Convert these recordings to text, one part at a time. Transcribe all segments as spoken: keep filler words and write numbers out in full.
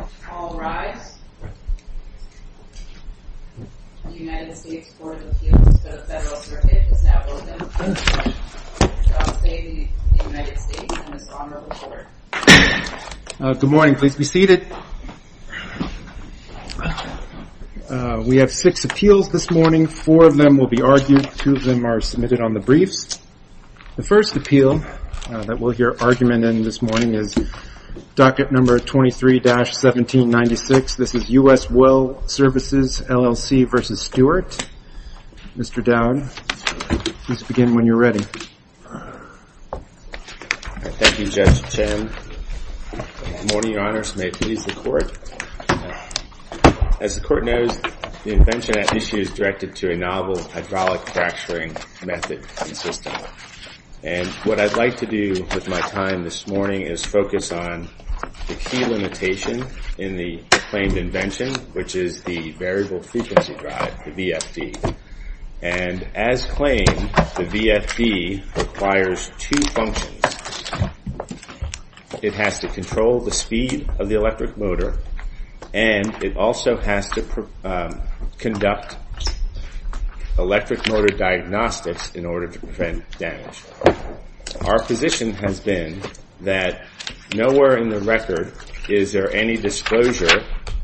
All rise. The United States Court of Appeals for the Federal Circuit is now open. God save the United States and this honorable court. Uh, good morning. Please be seated. Uh, we have six appeals this morning. Four of them will be argued. Two of them are submitted on the briefs. The first appeal uh, that we'll hear argument in this morning is docket number twenty-three dash seventeen ninety-six. This is U S Well Services, L L C versus Stewart. Mister Dowd, please begin when you're ready. Thank you, Judge Chen. Good morning, Your Honors. May it please the Court. As the Court knows, the invention at issue is directed to a novel hydraulic fracturing method and system. And what I'd like to do with my time this morning is focus on the key limitation in the claimed invention, which is the variable frequency drive, the V F D. And as claimed, the V F D requires two functions. It has to control the speed of the electric motor, and it also has to um, conduct electric motor diagnostics in order to prevent damage. Our position has been that nowhere in the record is there any disclosure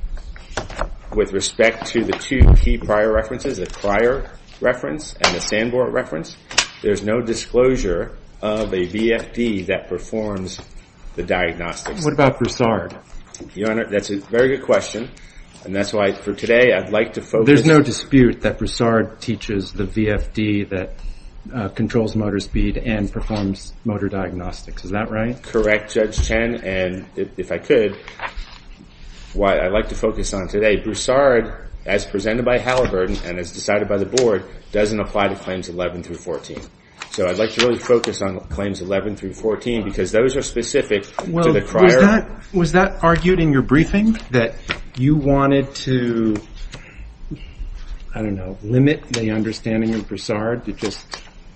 with respect to the two key prior references, the Cryer reference and the Sanborn reference. There's no disclosure of a V F D that performs the diagnostics. What about Broussard? Your Honor, that's a very good question. And that's why, for today, I'd like to focus... There's no dispute that Broussard teaches the V F D that uh, controls motor speed and performs motor diagnostics. Is that right? Correct, Judge Chen. And if, if I could, what I'd like to focus on today, Broussard, as presented by Halliburton and as decided by the Board, doesn't apply to Claims eleven through fourteen. So I'd like to really focus on Claims eleven through fourteen because those are specific well, to the Cryer... Was that, was that argued in your briefing that you wanted to, I don't know, limit the understanding of Broussard to just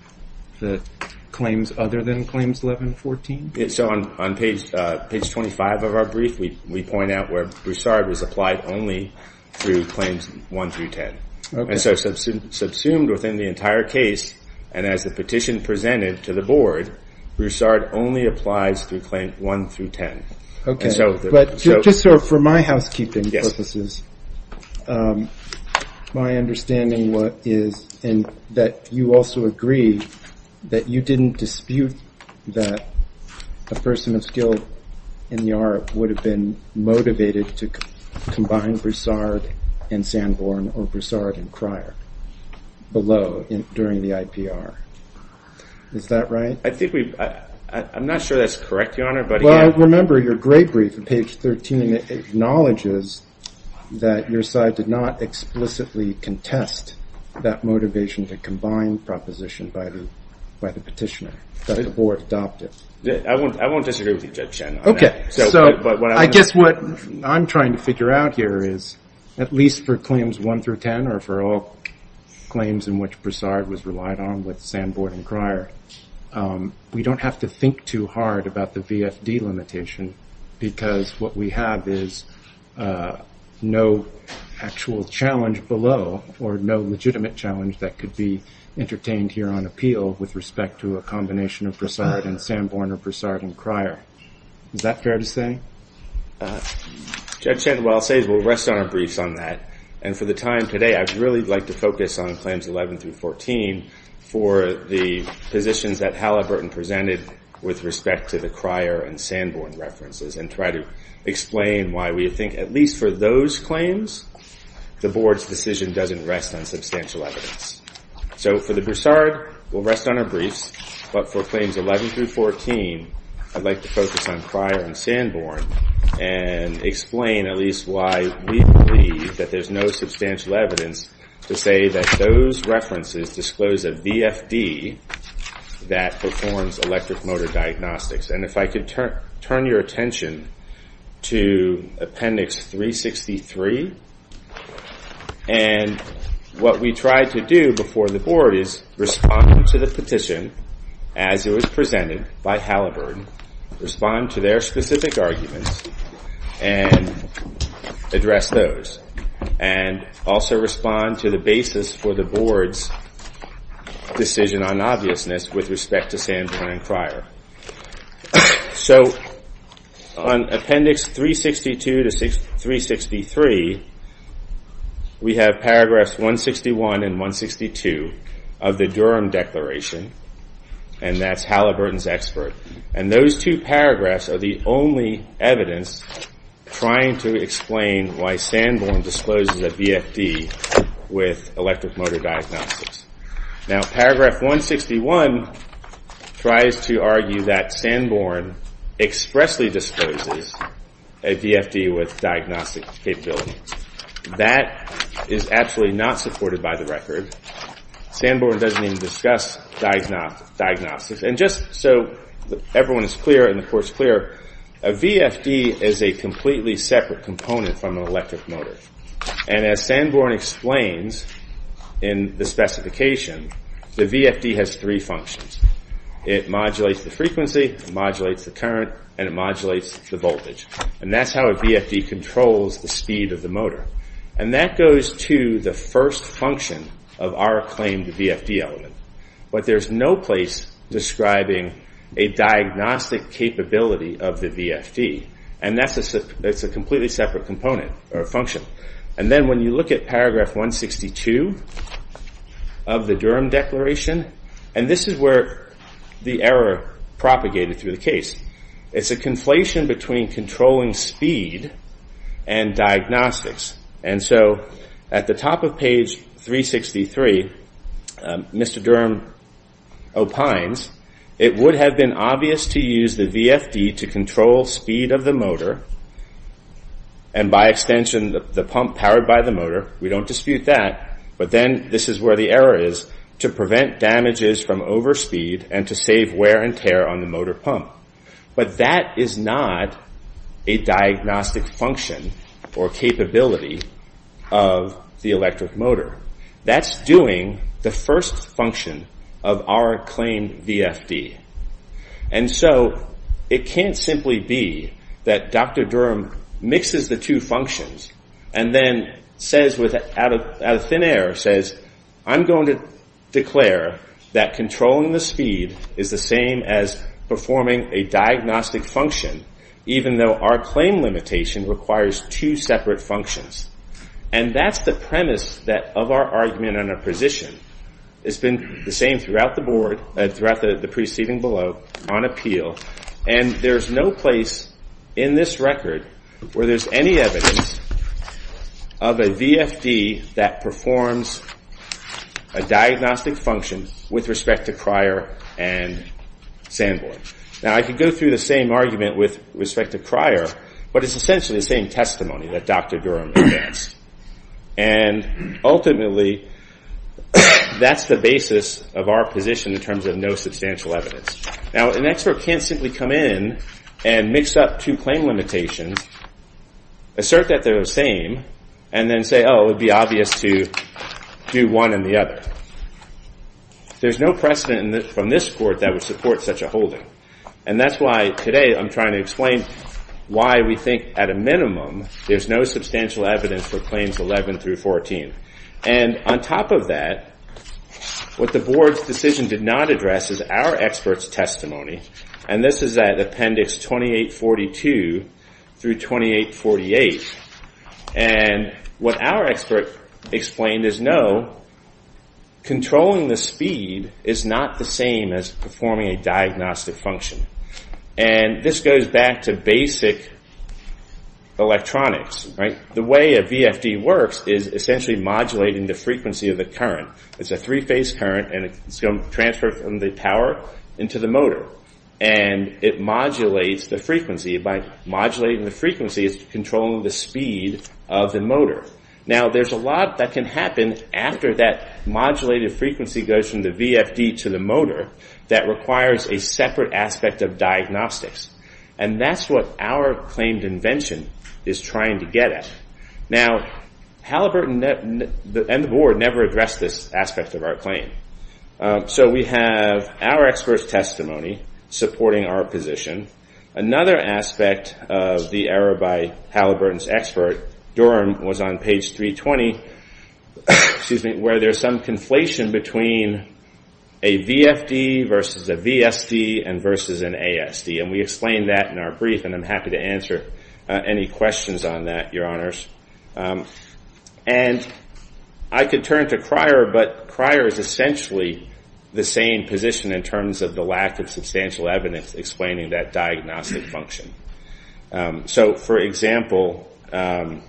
the claims other than Claims eleven fourteen? Yeah, so on, on page uh, page twenty-five of our brief, we, we point out where Broussard was applied only through Claims one through ten. Okay. And so subsum- subsumed within the entire case, and as the petition presented to the Board, Broussard only applies through Claim one through ten. Okay, so the, but so, just so for my housekeeping yes. purposes, um, my understanding what is, and that you also agree that you didn't dispute that a person of skill in the art would have been motivated to c- combine Broussard and Sanborn or Broussard and Cryer below in, during the I P R. Is that right? I think we. I, I, I'm not sure that's correct, Your Honor. But well, again, remember your gray brief at page thirteen acknowledges that your side did not explicitly contest that motivation to combine proposition by the by the petitioner that the Board adopted. I won't. I won't disagree with you, Judge Chen. On okay, that. So, so but, but what I, I guess what I'm trying to figure out here is, at least for claims one through ten, or for all claims in which Broussard was relied on with Sanborn and Cryer, um, we don't have to think too hard about the V F D limitation because what we have is uh, no actual challenge below or no legitimate challenge that could be entertained here on appeal with respect to a combination of Broussard and Sanborn or Broussard and Cryer. Is that fair to say? Uh, Judge Chen, what I'll say is we'll rest on our briefs on that. And for the time today, I'd really like to focus on Claims eleven through fourteen for the positions that Halliburton presented with respect to the Cryer and Sanborn references and try to explain why we think, at least for those claims, the Board's decision doesn't rest on substantial evidence. So for the Broussard, we'll rest on our briefs, but for Claims eleven through fourteen, I'd like to focus on Cryer and Sanborn and explain at least why we believe that there's no substantial evidence to say that those references disclose a V F D that performs electric motor diagnostics. And if I could turn turn your attention to Appendix three sixty-three, and what we tried to do before the Board is respond to the petition as it was presented by Halliburton, respond to their specific arguments, and address those, and also respond to the basis for the board's decision on obviousness with respect to Sanborn and Cryer. So on Appendix three sixty-two to three sixty-three, we have paragraphs one sixty-one and one sixty-two of the Durham Declaration, and that's Halliburton's expert. And those two paragraphs are the only evidence trying to explain why Sanborn discloses a V F D with electric motor diagnostics. Now, paragraph one sixty-one tries to argue that Sanborn expressly discloses a V F D with diagnostic capability. That is absolutely not supported by the record. Sanborn doesn't even discuss diagnostics. And just so everyone is clear and the court's clear, a V F D is a completely separate component from an electric motor. And as Sanborn explains in the specification, the V F D has three functions. It modulates the frequency, it modulates the current, and it modulates the voltage. And that's how a V F D controls the speed of the motor. And that goes to the first function of our claimed V F D element. But there's no place describing a diagnostic capability of the V F D. And that's a, that's a completely separate component or function. And then when you look at paragraph one sixty-two of the Durham Declaration, and this is where the error propagated through the case. It's a conflation between controlling speed and diagnostics. And so at the top of page three sixty-three, um, Mister Durham opines, it would have been obvious to use the V F D to control speed of the motor, and by extension, the, the pump powered by the motor. We don't dispute that, but then this is where the error is, to prevent damages from overspeed and to save wear and tear on the motor pump. But that is not a diagnostic function or capability of the electric motor. That's doing the first function of our claimed V F D. And so it can't simply be that Doctor Durham mixes the two functions and then says with out of, out of thin air, says, I'm going to declare that controlling the speed is the same as performing a diagnostic function, even though our claim limitation requires two separate functions. And that's the premise that of our argument and our position. It's been the same throughout the board, uh, throughout the, the preceding below, on appeal. And there's no place in this record where there's any evidence of a V F D that performs a diagnostic function with respect to Cryer and Sanborn. Now, I could go through the same argument with respect to Cryer, but it's essentially the same testimony that Doctor Durham advanced. And ultimately, that's the basis of our position in terms of no substantial evidence. Now, an expert can't simply come in and mix up two claim limitations, assert that they're the same, and then say, oh, it would be obvious to do one and the other. There's no precedent in the, from this court that would support such a holding. And that's why today I'm trying to explain why we think at a minimum there's no substantial evidence for claims eleven through fourteen. And on top of that, what the board's decision did not address is our expert's testimony. And this is at appendix twenty-eight forty-two through twenty-eight forty-eight. And what our expert explained is no, controlling the speed is not the same as performing a diagnostic function. And this goes back to basic electronics, right? The way a V F D works is essentially modulating the frequency of the current. It's a three-phase current, and it's going to transfer from the power into the motor. And it modulates the frequency. By modulating the frequency, it's controlling the speed of the motor. Now, there's a lot that can happen after that modulated frequency goes from the V F D to the motor that requires a separate aspect of diagnostics. And that's what our claimed invention is trying to get at. Now, Halliburton ne- ne- and the board never addressed this aspect of our claim. Um, so we have our expert's testimony supporting our position. Another aspect of the error by Halliburton's expert, Durham, was on page three twenty, excuse me, where there's some conflation between a V F D versus a V S D and versus an A S D. And we explained that in our brief, and I'm happy to answer uh, any questions on that, Your Honors. Um, and I could turn to Cryer, but Cryer is essentially the same position in terms of the lack of substantial evidence explaining that diagnostic function. Um, so, for example, um,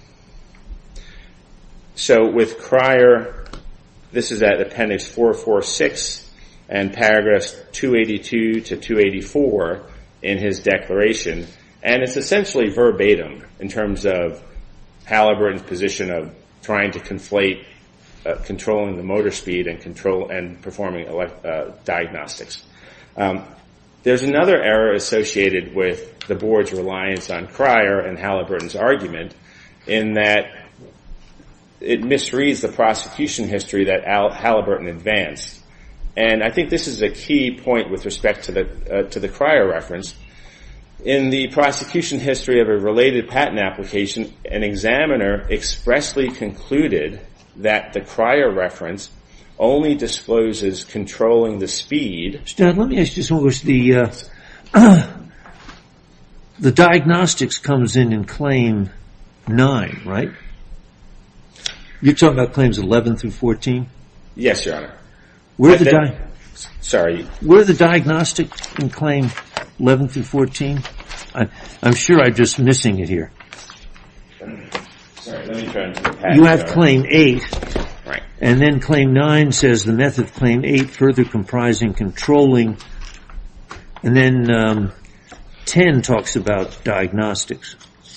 so with Cryer, this is at appendix four forty-six and paragraphs two eighty-two to two eighty-four in his declaration, and it's essentially verbatim in terms of Halliburton's position of trying to conflate uh, controlling the motor speed and control and performing elect, uh, diagnostics. Um, there's another error associated with the board's reliance on Cryer and Halliburton's argument, in that it misreads the prosecution history that Al- Halliburton advanced. And I think this is a key point with respect to the uh, to the Cryer reference. In the prosecution history of a related patent application, an examiner expressly concluded that the Cryer reference only discloses controlling the speed. Stan, let me ask you something. Was the uh, the diagnostics comes in in claim nine, right? You're talking about claims eleven through fourteen? Yes, Your Honor. Where the then, di- sorry. Where the diagnostic in claim eleven through fourteen? I, I'm sure I'm just missing it here. Sorry, let me turn to the patent. You have claim eight. Right. And then claim nine says the method of claim eight further comprising controlling. And then um, ten talks about diagnostics.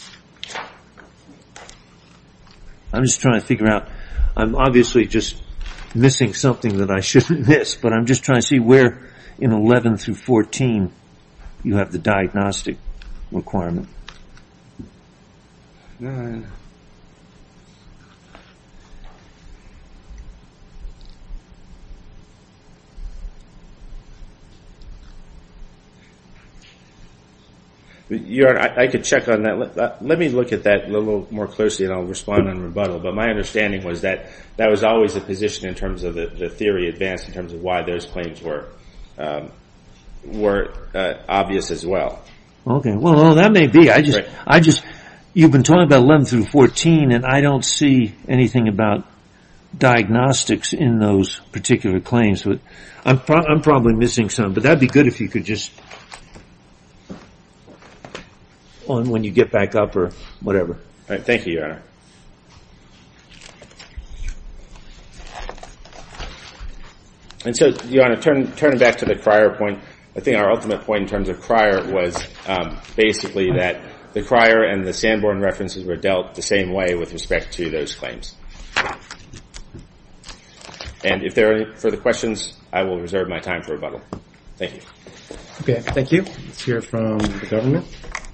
I'm just trying to figure out, I'm obviously just missing something that I shouldn't miss, but I'm just trying to see where in eleven through fourteen you have the diagnostic requirement. Nine. Your Honor, I, I could check on that. Let, let me look at that a little more closely, and I'll respond on rebuttal. But my understanding was that that was always the position in terms of the, the theory advanced in terms of why those claims were um, were uh, obvious as well. Okay. Well, well, that may be. I just, right. I just, you've been talking about eleven through fourteen, and I don't see anything about diagnostics in those particular claims. But I'm, pro- I'm probably missing some. But that'd be good if you could just, on when you get back up or whatever. All right. Thank you, Your Honor. And so, Your Honor, turn, turning back to the Cryer point, I think our ultimate point in terms of Cryer was um, basically that the Cryer and the Sanborn references were dealt the same way with respect to those claims. And if there are any further questions, I will reserve my time for rebuttal. Thank you. Okay, thank you. Let's hear from the government.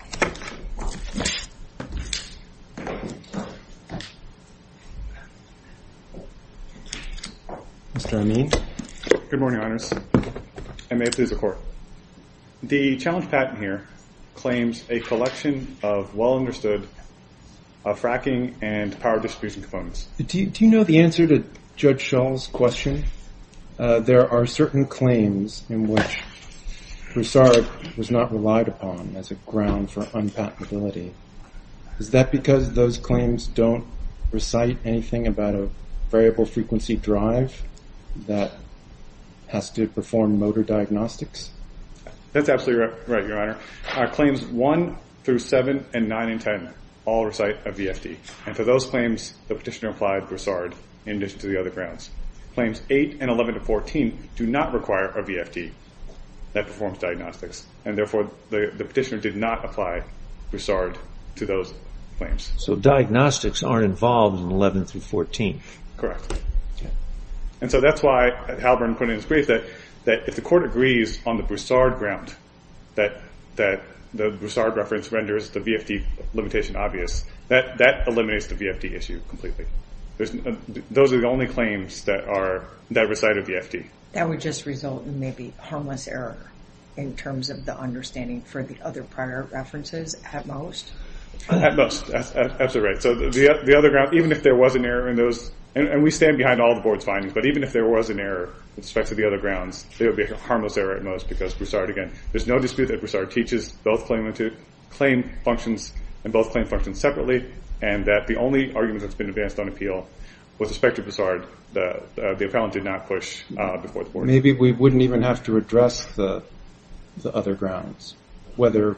Mister Amin. Good morning, Honors, and may it please the Court. The challenge patent here claims a collection of well-understood uh, fracking and power distribution components. Do you, do you know the answer to Judge Schall's question? Uh, there are certain claims in which Broussard was not relied upon as a ground for unpatentability. Is that because those claims don't recite anything about a variable frequency drive that has to perform motor diagnostics? That's absolutely right, Your Honor. Uh, claims one through seven and nine and ten all recite a V F D. And for those claims, the petitioner applied Broussard in addition to the other grounds. Claims eight and eleven to fourteen do not require a V F D that performs diagnostics. And therefore, the, the petitioner did not apply Broussard to those claims. So diagnostics aren't involved in eleven through fourteen. Correct. And so that's why Halliburton put in his brief that, that if the Court agrees on the Broussard ground that that the Broussard reference renders the V F D limitation obvious, that, that eliminates the V F D issue completely. There's, uh, those are the only claims that are that recite a V F D. That would just result in maybe harmless error. in terms of the understanding for the other prior references at most? At most, that's absolutely right. So the the other ground, even if there was an error in those, and, and we stand behind all the board's findings, but even if there was an error with respect to the other grounds, it would be a harmless error at most because Broussard, again, there's no dispute that Broussard teaches both claim, claim functions and both claim functions separately, and that the only argument that's been advanced on appeal with respect to Broussard, the uh, the appellant did not push uh, before the board. Maybe we wouldn't even have to address the the other grounds, whether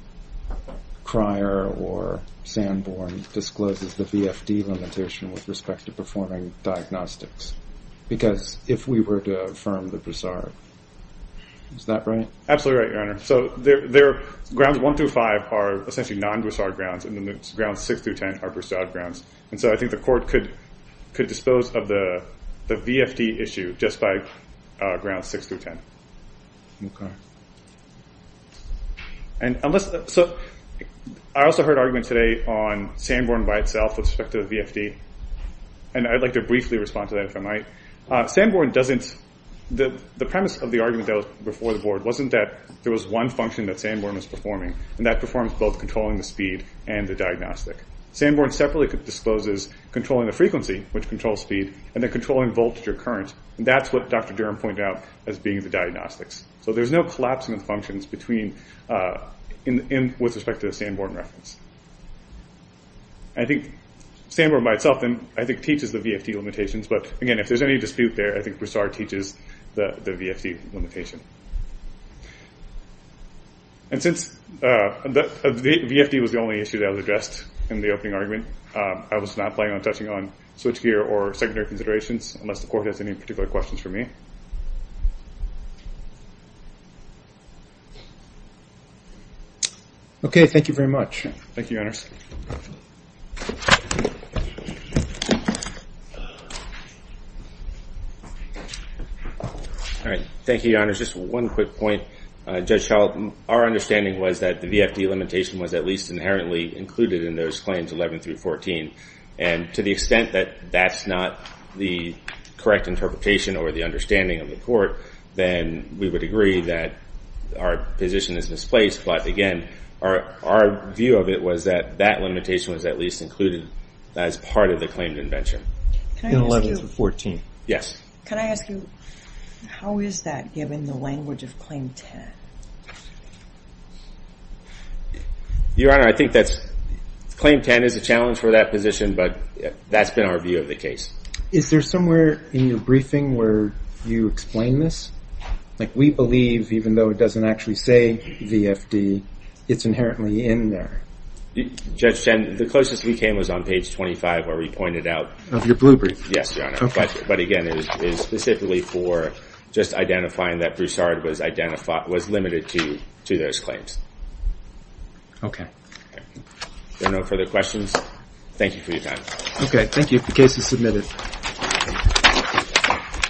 Cryer or Sanborn discloses the V F D limitation with respect to performing diagnostics. Because if we were to affirm the Broussard, is that right? Absolutely right, Your Honor. So their their grounds one through five are essentially non-Broussard grounds, and then the grounds six through ten are Broussard grounds. And so I think the court could could dispose of the the V F D issue just by uh, grounds six through ten. Okay. And unless so. I also heard argument today on Sanborn by itself with respect to the V F D, and I'd like to briefly respond to that if I might. Uh, Sanborn doesn't, the, the premise of the argument that was before the board wasn't that there was one function that Sanborn was performing, and that performs both controlling the speed and the diagnostic. Sanborn separately discloses controlling the frequency, which controls speed, and then controlling voltage or current, and that's what Doctor Durham pointed out as being the diagnostics. So there's no collapsing of functions between uh, In, in with respect to the Sanborn reference. I think Sanborn by itself then I think teaches the V F D limitations, but again, if there's any dispute there, I think Broussard teaches the, the V F D limitation. And since uh, the, uh, the V F D was the only issue that was addressed in the opening argument, um, I was not planning on touching on switchgear or secondary considerations unless the court has any particular questions for me. Okay, thank you very much. Thank you, Your Honors. All right. Thank you, Your Honors. Just one quick point. Uh, Judge Schall, our understanding was that the V F D limitation was at least inherently included in those claims eleven through fourteen. And to the extent that that's not the correct interpretation or the understanding of the court, then we would agree that our position is misplaced. But again, Our, our view of it was that that limitation was at least included as part of the claimed invention. Can I In ask eleven you, through fourteen. Yes. Can I ask you, how is that given the language of Claim ten? Your Honor, I think that's Claim ten is a challenge for that position, but that's been our view of the case. Is there somewhere in your briefing where you explain this? Like, we believe, even though it doesn't actually say V F D, it's inherently in there. Judge Chen, the closest we came was on page twenty-five where we pointed out. Of your blue brief? Yes, Your Honor. Okay. But, but again, it was, it was specifically for just identifying that Broussard was identified, was limited to, to those claims. Okay. Okay. If there are no further questions, thank you for your time. Okay, thank you. The case is submitted.